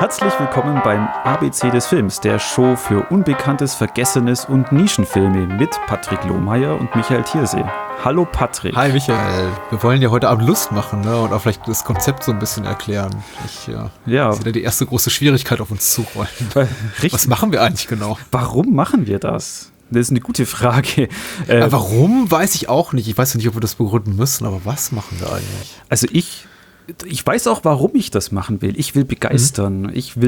Herzlich willkommen beim ABC des Films, der Show für Unbekanntes, Vergessenes und Nischenfilme mit Patrick Lohmeier und Michael Thiersee. Hallo Patrick. Hi Michael. Wir wollen ja heute Abend Lust machen, ne? Und auch vielleicht das Konzept so ein bisschen erklären. Ich sehe da die erste große Schwierigkeit auf uns zurollen. Was machen wir eigentlich genau? Warum machen wir das? Das ist eine gute Frage. Warum, weiß ich auch nicht. Ich weiß ja nicht, ob wir das begründen müssen, aber was machen wir eigentlich? Also ich weiß auch, warum ich das machen will. Ich will begeistern.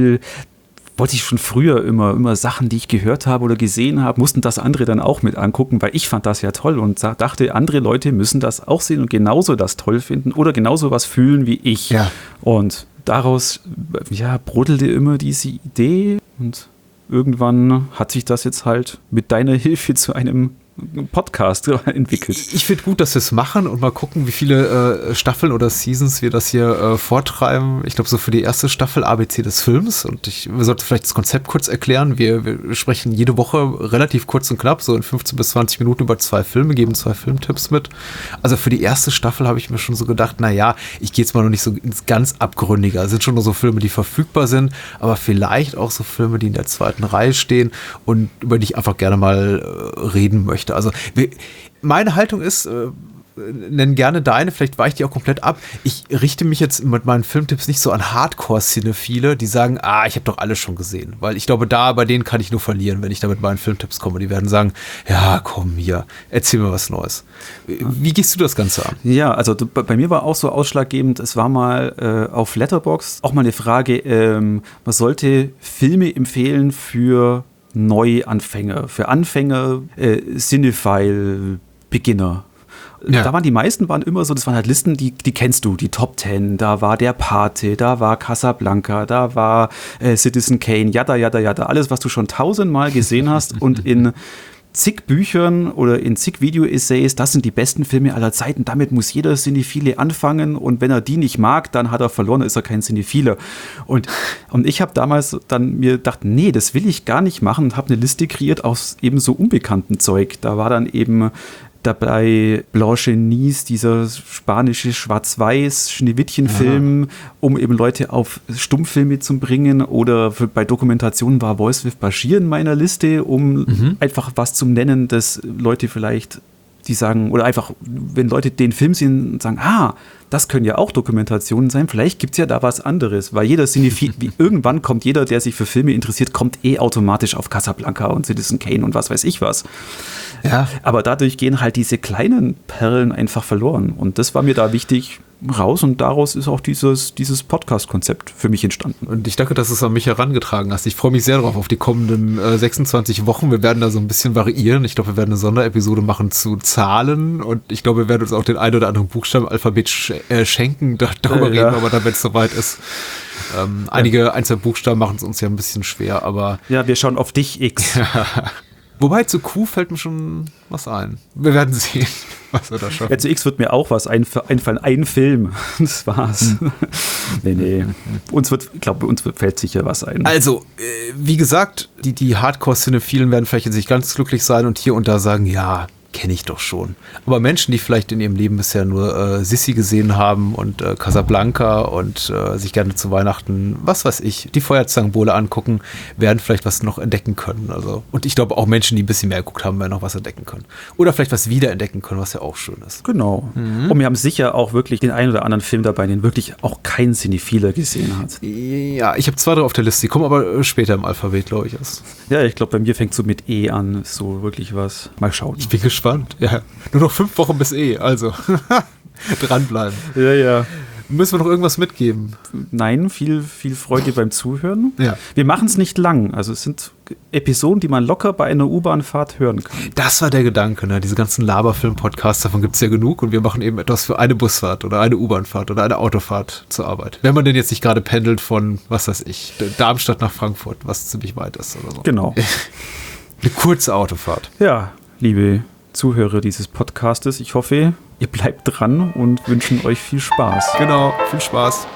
Wollte ich schon früher immer Sachen, die ich gehört habe oder gesehen habe, mussten das andere dann auch mit angucken, weil ich fand das ja toll und dachte, andere Leute müssen das auch sehen und genauso das toll finden oder genauso was fühlen wie ich. Ja. Und daraus brodelte immer diese Idee und irgendwann hat sich das jetzt halt mit deiner Hilfe zu einem Podcast entwickelt. Ich finde gut, dass wir es machen und mal gucken, wie viele Staffeln oder Seasons wir das hier vortreiben. Ich glaube, so für die erste Staffel ABC des Films und wir sollten vielleicht das Konzept kurz erklären. Wir sprechen jede Woche relativ kurz und knapp, so in 15 bis 20 Minuten über 2 Filme, geben 2 Filmtipps mit. Also für die erste Staffel habe ich mir schon so gedacht, ich gehe jetzt mal noch nicht so ins ganz Abgründige. Es sind schon nur so Filme, die verfügbar sind, aber vielleicht auch so Filme, die in der zweiten Reihe stehen und über die ich einfach gerne mal reden möchte. Also meine Haltung ist, nenn gerne deine, vielleicht weiche ich die auch komplett ab. Ich richte mich jetzt mit meinen Filmtipps nicht so an Hardcore-Cinephile, die sagen, ich habe doch alles schon gesehen. Weil ich glaube, bei denen kann ich nur verlieren, wenn ich da mit meinen Filmtipps komme. Die werden sagen, ja, komm hier, erzähl mir was Neues. Wie gehst du das Ganze an? Ja, also bei mir war auch so ausschlaggebend, es war mal auf Letterboxd auch mal eine Frage, man sollte Filme empfehlen für Neuanfänger, für Anfänger, Cinephile, Beginner. Ja. Da waren die meisten immer so, das waren halt Listen, die kennst du, die Top 10, da war Der Pate, da war Casablanca, da war Citizen Kane, yada, alles, was du schon 1000-mal gesehen hast und in zig Büchern oder in zig Video-Essays, das sind die besten Filme aller Zeiten, damit muss jeder Cinephile anfangen und wenn er die nicht mag, dann hat er verloren, dann ist er kein Cinephile. Und ich habe damals dann mir gedacht, nee, das will ich gar nicht machen und habe eine Liste kreiert aus eben so unbekannten Zeug. Da war dann eben dabei Blanche-Nice, dieser spanische Schwarz-Weiß-Schneewittchen-Film, um eben Leute auf Stummfilme zu bringen. Oder bei Dokumentationen war Voice with Bashir in meiner Liste, um einfach was zu nennen, dass Leute vielleicht, die sagen, oder einfach, wenn Leute den Film sehen und sagen, das können ja auch Dokumentationen sein, vielleicht gibt es ja da was anderes, weil jeder Cinephil, irgendwann kommt jeder, der sich für Filme interessiert, kommt automatisch auf Casablanca und Citizen Kane und was weiß ich was. Ja. Aber dadurch gehen halt diese kleinen Perlen einfach verloren und das war mir da wichtig raus und daraus ist auch dieses Podcast-Konzept für mich entstanden. Und ich danke, dass du es an mich herangetragen hast. Ich freue mich sehr darauf, auf die kommenden 26 Wochen. Wir werden da so ein bisschen variieren. Ich glaube, wir werden eine Sonderepisode machen zu Zahlen und ich glaube, wir werden uns auch den einen oder anderen Buchstabenalphabet schenken. Darüber reden wir aber dann, wenn es soweit ist. Einige einzelne Buchstaben machen es uns ja ein bisschen schwer, aber... Ja, wir schauen auf dich, X. Wobei zu Q fällt mir schon was ein. Wir werden sehen, was wir da schaffen. Ja, zu X wird mir auch was einfallen. Ein Film. Das war's. Nee. Uns fällt sicher was ein. Also, wie gesagt, die Hardcore-Cinephilen werden vielleicht jetzt nicht ganz glücklich sein und hier und da sagen, ja, kenne ich doch schon. Aber Menschen, die vielleicht in ihrem Leben bisher nur Sissi gesehen haben und Casablanca und sich gerne zu Weihnachten, was weiß ich, die Feuerzangenbowle angucken, werden vielleicht was noch entdecken können. Also, und ich glaube auch Menschen, die ein bisschen mehr geguckt haben, werden noch was entdecken können. Oder vielleicht was wiederentdecken können, was ja auch schön ist. Genau. Und wir haben sicher auch wirklich den einen oder anderen Film dabei, den wirklich auch kein Cinephiler gesehen hat. Ja, ich habe 2 auf der Liste, die kommen aber später im Alphabet, glaube ich. Ja, ich glaube, bei mir fängt so mit E an, so wirklich was. Mal schauen. Ich bin gespannt. Ja, nur noch 5 Wochen bis also dranbleiben. Ja. Müssen wir noch irgendwas mitgeben? Nein, viel Freude beim Zuhören. Ja. Wir machen es nicht lang, also es sind Episoden, die man locker bei einer U-Bahn-Fahrt hören kann. Das war der Gedanke, ne? Diese ganzen Laberfilm-Podcasts, davon gibt es ja genug und wir machen eben etwas für eine Busfahrt oder eine U-Bahn-Fahrt oder eine Autofahrt zur Arbeit. Wenn man denn jetzt nicht gerade pendelt von, was weiß ich, Darmstadt nach Frankfurt, was ziemlich weit ist oder so. Genau. Eine kurze Autofahrt. Ja, liebe Zuhörer dieses Podcastes, ich hoffe, ihr bleibt dran und wünschen euch viel Spaß. Genau, viel Spaß.